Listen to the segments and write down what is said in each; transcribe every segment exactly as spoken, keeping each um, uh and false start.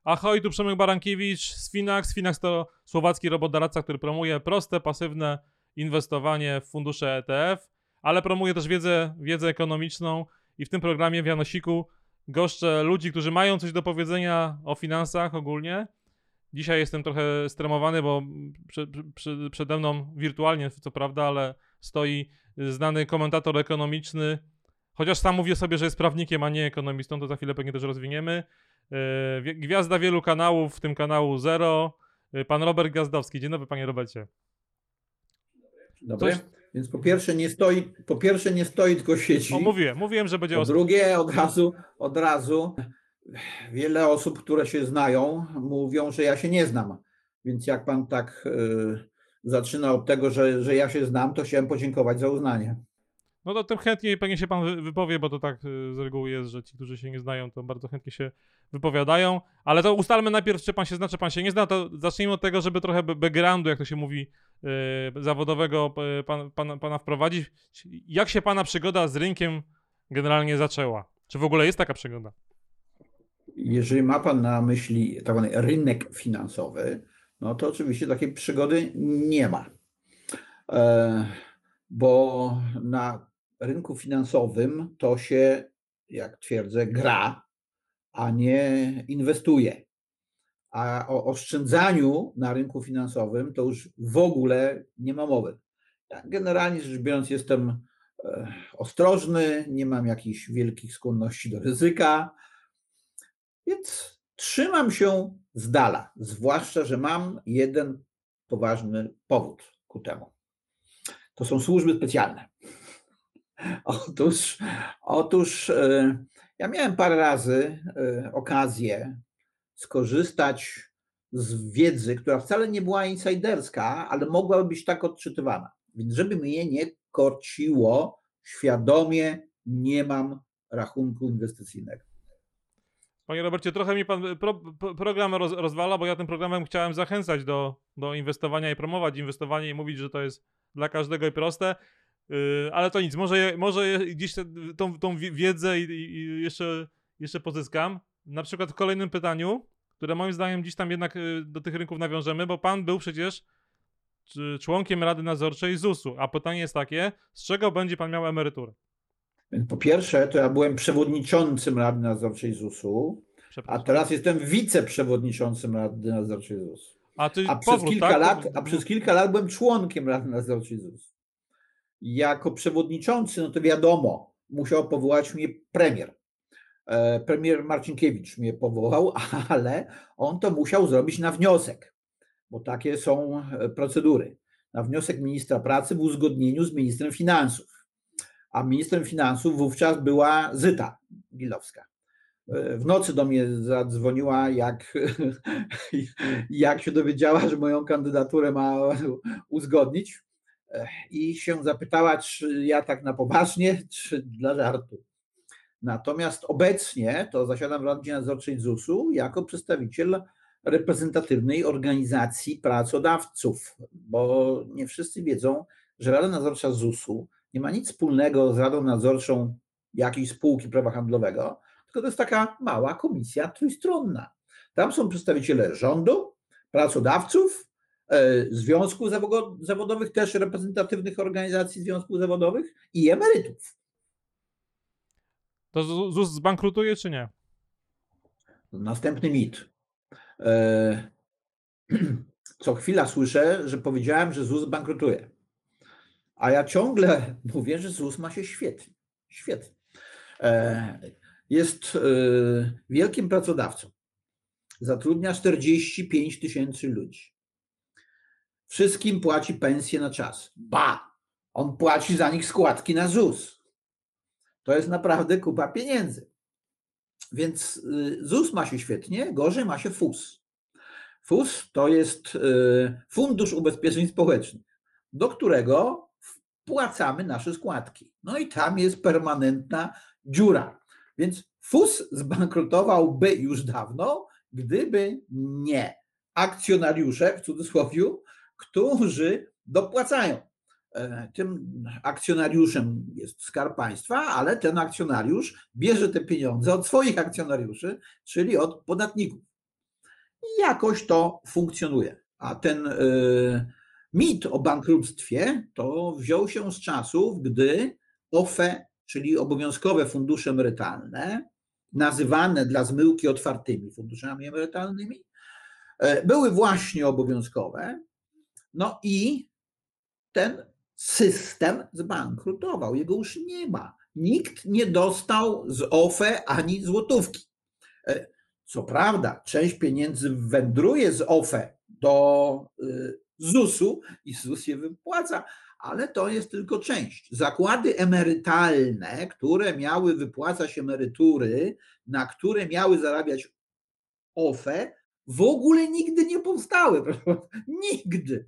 Ahoj, tu Przemek Barankiewicz z Finax. Finax to słowacki robotdoradca, który promuje proste, pasywne inwestowanie w fundusze E T F, ale promuje też wiedzę, wiedzę ekonomiczną i w tym programie w Janosiku goszczę ludzi, którzy mają coś do powiedzenia o finansach ogólnie. Dzisiaj jestem trochę stremowany, bo prze, prze, przede mną wirtualnie, co prawda, ale stoi znany komentator ekonomiczny, chociaż sam mówi sobie, że jest prawnikiem, a nie ekonomistą, to za chwilę pewnie też rozwiniemy. Gwiazda wielu kanałów, w tym kanału Zero, pan Robert Gwiazdowski. Dzień dobry, panie Robercie. Dobry. Coś... Więc po pierwsze nie stoi, po pierwsze nie stoi, tylko siedzi. O, mówiłem, mówiłem, że będzie... Po drugie, od razu, od razu wiele osób, które się znają, mówią, że ja się nie znam. Więc jak pan tak y, zaczyna od tego, że, że ja się znam, to chciałem podziękować za uznanie. No to tym chętniej pewnie się pan wypowie, bo to tak z reguły jest, że ci, którzy się nie znają, to bardzo chętnie się wypowiadają. Ale to ustalmy najpierw, czy pan się zna, czy pan się nie zna. To zacznijmy od tego, żeby trochę backgroundu, jak to się mówi, yy, zawodowego pan, pan, pana wprowadzić. Jak się pana przygoda z rynkiem generalnie zaczęła? Czy w ogóle jest taka przygoda? Jeżeli ma pan na myśli tak zwany rynek finansowy, no to oczywiście takiej przygody nie ma. E, bo na rynku finansowym to się, jak twierdzę, gra, a nie inwestuje. A o oszczędzaniu na rynku finansowym to już w ogóle nie ma mowy. Ja generalnie rzecz biorąc jestem ostrożny, nie mam jakichś wielkich skłonności do ryzyka, więc trzymam się z dala, zwłaszcza, że mam jeden poważny powód ku temu. To są służby specjalne. Otóż, otóż ja miałem parę razy okazję skorzystać z wiedzy, która wcale nie była insiderska, ale mogłaby być tak odczytywana. Więc żeby mnie nie korciło, świadomie nie mam rachunku inwestycyjnego. Panie Robercie, trochę mi pan pro, program roz, rozwala, bo ja tym programem chciałem zachęcać do, do inwestowania i promować inwestowanie i mówić, że to jest dla każdego i proste. Yy, ale to nic, może, może gdzieś te, tą, tą wiedzę i, i jeszcze, jeszcze pozyskam. Na przykład w kolejnym pytaniu, które moim zdaniem gdzieś tam jednak do tych rynków nawiążemy, bo pan był przecież członkiem Rady Nadzorczej zusu, a pytanie jest takie, z czego będzie pan miał emeryturę? Po pierwsze, to ja byłem przewodniczącym Rady Nadzorczej zusu, a teraz jestem wiceprzewodniczącym Rady Nadzorczej zusu. A, a, powrót, przez kilka tak? lat, a przez kilka lat byłem członkiem Rady Nadzorczej zusu. Jako przewodniczący, no to wiadomo, musiał powołać mnie premier. Premier Marcinkiewicz mnie powołał, ale on to musiał zrobić na wniosek, bo takie są procedury. Na wniosek ministra pracy w uzgodnieniu z ministrem finansów. A ministrem finansów wówczas była Zyta Gilowska. W nocy do mnie zadzwoniła, jak, jak się dowiedziała, że moją kandydaturę ma uzgodnić i się zapytała, czy ja tak na poważnie, czy dla żartu. Natomiast obecnie to zasiadam w Radzie Nadzorczej zusu jako przedstawiciel reprezentatywnej organizacji pracodawców, bo nie wszyscy wiedzą, że Rada Nadzorcza zusu nie ma nic wspólnego z Radą Nadzorczą jakiejś spółki prawa handlowego, tylko to jest taka mała komisja trójstronna. Tam są przedstawiciele rządu, pracodawców, związków zawodowych, też reprezentatywnych organizacji związków zawodowych i emerytów. To ZUS zbankrutuje, czy nie? Następny mit. Co chwila słyszę, że powiedziałem, że ZUS bankrutuje. A ja ciągle mówię, że ZUS ma się świetnie. Świetnie. Jest wielkim pracodawcą. Zatrudnia czterdzieści pięć tysięcy ludzi. Wszystkim płaci pensję na czas. Ba! On płaci za nich składki na ZUS. To jest naprawdę kupa pieniędzy. Więc ZUS ma się świetnie, gorzej ma się FUS. FUS to jest Fundusz Ubezpieczeń Społecznych, do którego wpłacamy nasze składki. No i tam jest permanentna dziura. Więc FUS zbankrutowałby już dawno, gdyby nie akcjonariusze, w cudzysłowie, którzy dopłacają. Tym akcjonariuszem jest Skarb Państwa, ale ten akcjonariusz bierze te pieniądze od swoich akcjonariuszy, czyli od podatników. i jakoś to funkcjonuje. A ten y, mit o bankructwie to wziął się z czasów, gdy O F E, czyli obowiązkowe fundusze emerytalne, nazywane dla zmyłki otwartymi funduszami emerytalnymi, były właśnie obowiązkowe. No i ten system zbankrutował. Jego już nie ma. Nikt nie dostał z O F E ani złotówki. Co prawda, część pieniędzy wędruje z O F E do zusu i ZUS je wypłaca, ale to jest tylko część. Zakłady emerytalne, które miały wypłacać emerytury, na które miały zarabiać O F E, w ogóle nigdy nie powstały. Nigdy.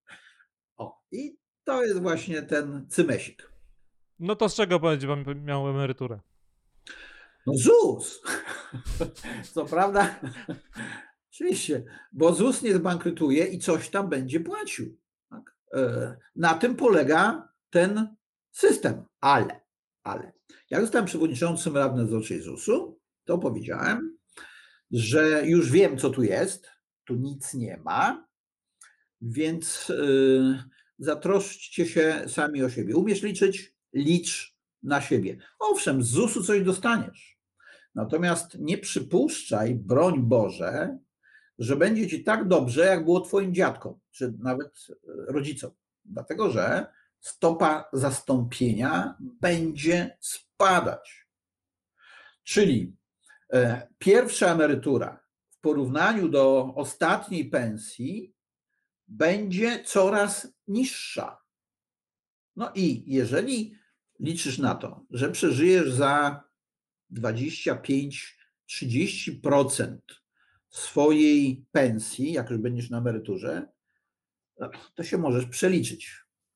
O, i to jest właśnie ten cymesik. No to z czego będzie pan miał emeryturę? No ZUS. Co prawda, oczywiście, bo ZUS nie zbankrutuje i coś tam będzie płacił. Tak? Na tym polega ten system. Ale, ale, jak zostałem przewodniczącym Rady Nadzorczej zusu, to powiedziałem, że już wiem, co tu jest, tu nic nie ma, więc yy, zatroszczcie się sami o siebie. Umiesz liczyć? Licz na siebie. Owszem, z zusu coś dostaniesz. Natomiast nie przypuszczaj, broń Boże, że będzie ci tak dobrze, jak było twoim dziadkom, czy nawet rodzicom. Dlatego, że stopa zastąpienia będzie spadać. Czyli pierwsza emerytura w porównaniu do ostatniej pensji będzie coraz niższa. No i jeżeli liczysz na to, że przeżyjesz za dwadzieścia pięć do trzydziestu procent swojej pensji, jak już będziesz na emeryturze, to się możesz przeliczyć.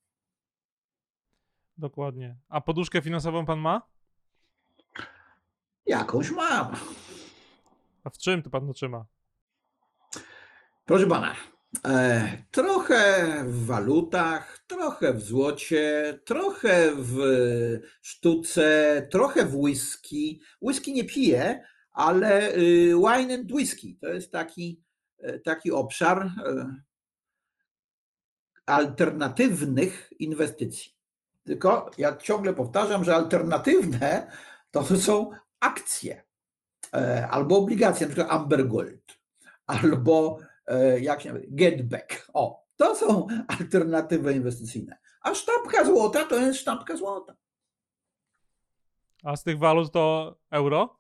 Dokładnie. A poduszkę finansową pan ma? Jakąś mam. A w czym to pan to trzyma? Proszę pana, e, trochę w walutach, trochę w złocie, trochę w sztuce, trochę w whisky. Whisky nie piję, ale wine and whisky to jest taki, taki obszar alternatywnych inwestycji. Tylko ja ciągle powtarzam, że alternatywne to są akcje albo obligacje, na przykład Amber Gold, albo jak się nazywa, Getback. O, to są alternatywy inwestycyjne. A sztabka złota to jest sztabka złota. A z tych walut to euro?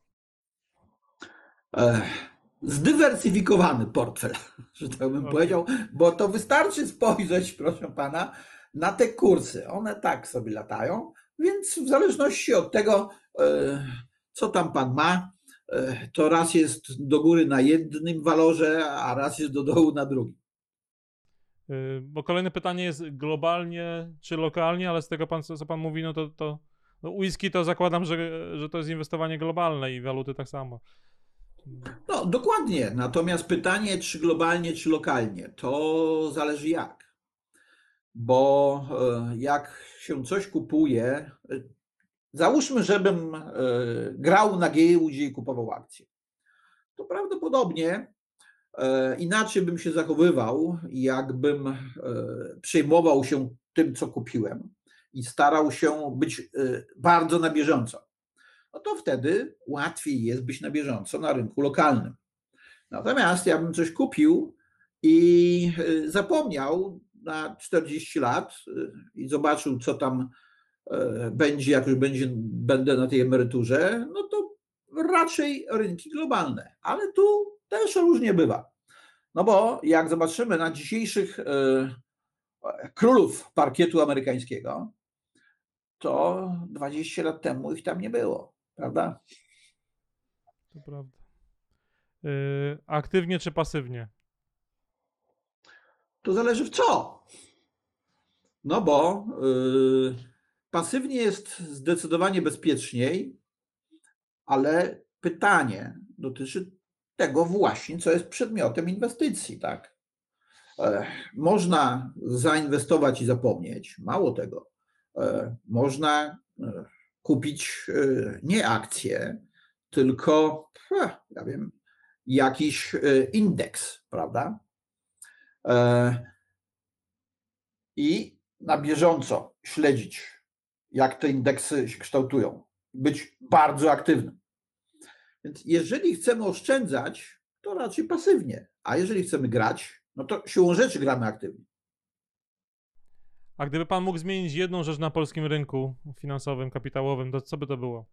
Zdywersyfikowany portfel, że tak bym Okay. powiedział, bo to wystarczy spojrzeć, proszę pana, na te kursy. One tak sobie latają, więc w zależności od tego, co tam pan ma, to raz jest do góry na jednym walorze, a raz jest do dołu na drugim. Bo kolejne pytanie jest globalnie czy lokalnie, ale z tego, pan, co pan mówi, no to, to no whisky to zakładam, że, że to jest inwestowanie globalne i waluty tak samo. No, dokładnie. Natomiast pytanie, czy globalnie, czy lokalnie, to zależy jak. Bo jak się coś kupuje, załóżmy, żebym grał na giełdzie i kupował akcje, to prawdopodobnie inaczej bym się zachowywał, jakbym przejmował się tym, co kupiłem i starał się być bardzo na bieżąco. No to wtedy łatwiej jest być na bieżąco na rynku lokalnym. Natomiast ja bym coś kupił i zapomniał na czterdzieści lat i zobaczył, co tam będzie, jak już będzie, będę na tej emeryturze, no to raczej rynki globalne. Ale tu też różnie bywa. No bo jak zobaczymy na dzisiejszych królów parkietu amerykańskiego, to dwadzieścia lat temu ich tam nie było, prawda? To prawda. Yy, aktywnie czy pasywnie? To zależy w co. No bo yy, pasywnie jest zdecydowanie bezpieczniej, ale pytanie dotyczy tego właśnie, co jest przedmiotem inwestycji, tak? E, można zainwestować i zapomnieć. Mało tego. E, można e, kupić e, nie akcje, tylko, ja wiem, jakiś indeks, prawda? I na bieżąco śledzić, jak te indeksy się kształtują. Być bardzo aktywnym. Więc jeżeli chcemy oszczędzać, to raczej pasywnie. A jeżeli chcemy grać, no to siłą rzeczy gramy aktywnie. A gdyby pan mógł zmienić jedną rzecz na polskim rynku finansowym, kapitałowym, to co by to było?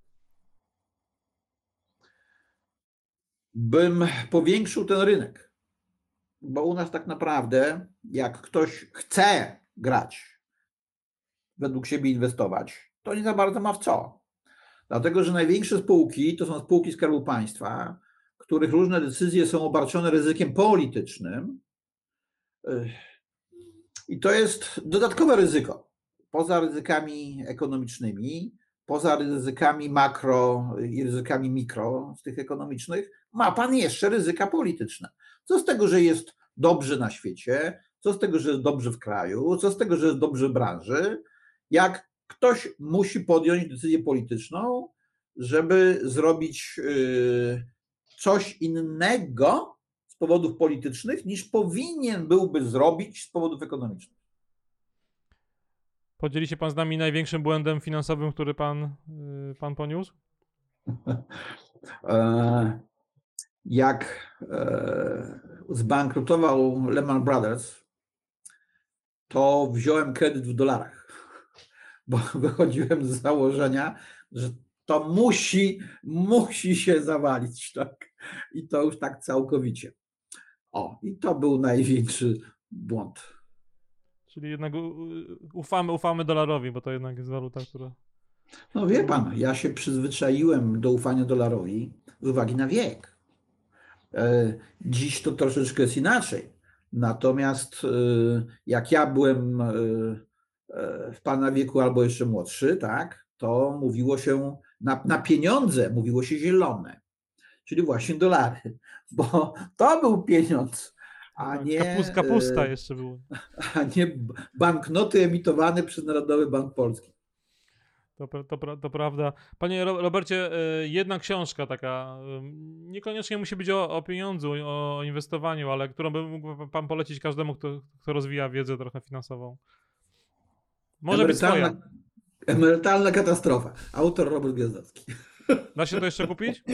Bym powiększył ten rynek. Bo u nas tak naprawdę, jak ktoś chce grać, według siebie inwestować, to nie za bardzo ma w co. Dlatego, że największe spółki to są spółki Skarbu Państwa, których różne decyzje są obarczone ryzykiem politycznym. I to jest dodatkowe ryzyko. Poza ryzykami ekonomicznymi, poza ryzykami makro i ryzykami mikro z tych ekonomicznych, ma pan jeszcze ryzyka polityczne. Co z tego, że jest dobrze na świecie, co z tego, że jest dobrze w kraju, co z tego, że jest dobrze w branży, jak ktoś musi podjąć decyzję polityczną, żeby zrobić coś innego z powodów politycznych, niż powinien byłby zrobić z powodów ekonomicznych. Podzieli się pan z nami największym błędem finansowym, który pan, yy, pan poniósł? Jak zbankrutował Lehman Brothers, to wziąłem kredyt w dolarach, bo wychodziłem z założenia, że to musi, musi się zawalić, tak? I to już tak całkowicie. O, i to był największy błąd. Czyli jednak ufamy, ufamy dolarowi, bo to jednak jest waluta, która... No wie pan, ja się przyzwyczaiłem do ufania dolarowi z uwagi na wiek. Dziś to troszeczkę jest inaczej. Natomiast jak ja byłem w pana wieku albo jeszcze młodszy, tak, to mówiło się na, na pieniądze, mówiło się zielone, czyli właśnie dolary, bo to był pieniądz, a nie, Kapus, kapusta jeszcze było. A nie banknoty emitowane przez Narodowy Bank Polski. To, to, to prawda. Panie Robercie, jedna książka taka, niekoniecznie musi być o, o pieniądzu, o inwestowaniu, ale którą by mógł pan polecić każdemu, kto, kto rozwija wiedzę trochę finansową. Może być swoja. Emerytalna katastrofa. Autor Robert Gwiazdowski. Da się to jeszcze kupić?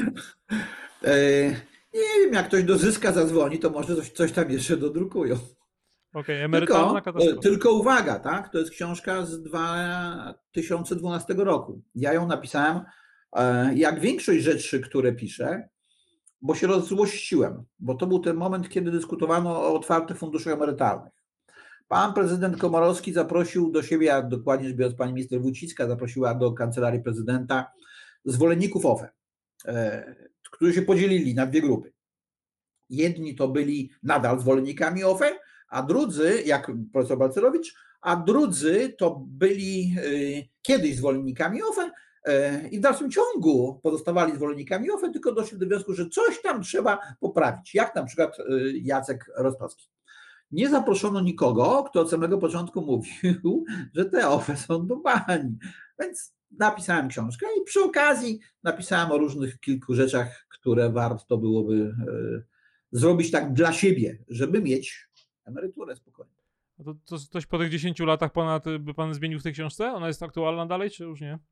e, nie wiem, jak ktoś dozyska, zadzwoni, to może coś, coś tam jeszcze dodrukują. Okej, okay, emerytalna tylko, katastrofa. Tylko uwaga, tak? To jest książka z dwa tysiące dwunastego roku. Ja ją napisałem, jak większość rzeczy, które piszę, bo się rozzłościłem, bo to był ten moment, kiedy dyskutowano o otwartych funduszach emerytalnych. Pan prezydent Komorowski zaprosił do siebie, a dokładnie rzecz biorąc pani minister Wójcicka zaprosiła do kancelarii prezydenta zwolenników O F E, którzy się podzielili na dwie grupy. Jedni to byli nadal zwolennikami O F E, a drudzy, jak profesor Balcerowicz, a drudzy to byli kiedyś zwolennikami O F E i w dalszym ciągu pozostawali zwolennikami O F E, tylko doszli do wniosku, że coś tam trzeba poprawić, jak na przykład Jacek Rostowski. Nie zaproszono nikogo, kto od samego początku mówił, że te O F E są do bani. Więc napisałem książkę i przy okazji napisałem o różnych kilku rzeczach, które warto byłoby zrobić tak dla siebie, żeby mieć emeryturę spokojnie. A to, to coś po tych dziesięciu latach ponad by pan zmienił w tej książce? Ona jest aktualna dalej, czy już nie?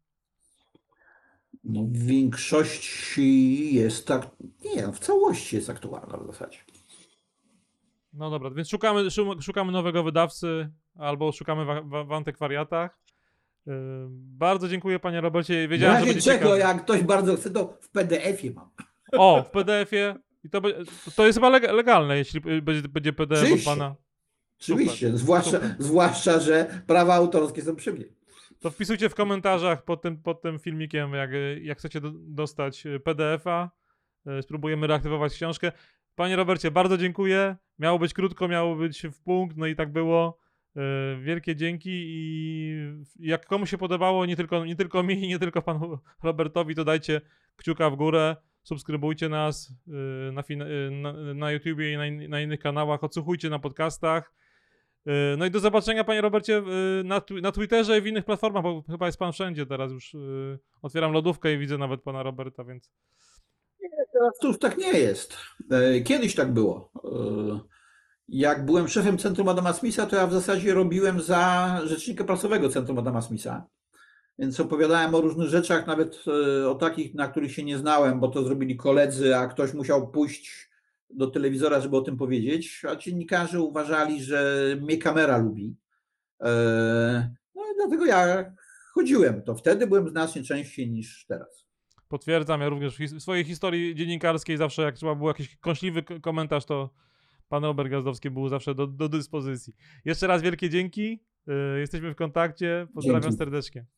No w większości jest tak, nie, w całości jest aktualna w zasadzie. No dobra, więc szukamy, szukamy nowego wydawcy albo szukamy w, w antykwariatach. Yy, bardzo dziękuję, panie Robercie. Wiedziałem, że będzie czego, ciekawe. Jak ktoś bardzo chce, to w P D F-ie mam. O, w P D F-ie. I to, to jest chyba legalne, jeśli będzie, będzie P D F Oczywiście. od pana. Oczywiście, Super, zwłaszcza, super. zwłaszcza, że prawa autorskie są przy mnie. To wpisujcie w komentarzach pod tym, pod tym filmikiem, jak, jak chcecie do, dostać P D F-a. Spróbujemy reaktywować książkę. Panie Robercie, bardzo dziękuję. Miało być krótko, miało być w punkt, no i tak było. Wielkie dzięki i jak komu się podobało, nie tylko, nie tylko mi, nie tylko panu Robertowi, to dajcie kciuka w górę, subskrybujcie nas na, na, na YouTubie i na, na innych kanałach, odsłuchujcie na podcastach. No i do zobaczenia, panie Robercie, na, na Twitterze i w innych platformach, bo chyba jest pan wszędzie teraz już. Otwieram lodówkę i widzę nawet pana Roberta, więc... Teraz to już tak nie jest. E, Kiedyś tak było. E, Jak byłem szefem Centrum Adama Smitha, to ja w zasadzie robiłem za rzecznika prasowego Centrum Adama Smitha. Więc opowiadałem o różnych rzeczach, nawet e, o takich, na których się nie znałem, bo to zrobili koledzy, a ktoś musiał pójść do telewizora, żeby o tym powiedzieć, a dziennikarze uważali, że mnie kamera lubi. E, No i dlatego ja chodziłem. To wtedy byłem znacznie częściej niż teraz. Potwierdzam, ja również w his- w swojej historii dziennikarskiej zawsze jak trzeba był jakiś kąśliwy k- komentarz, to pan Robert Gazdowski był zawsze do, do dyspozycji. Jeszcze raz wielkie dzięki, yy, jesteśmy w kontakcie, pozdrawiam Dzięki. serdecznie.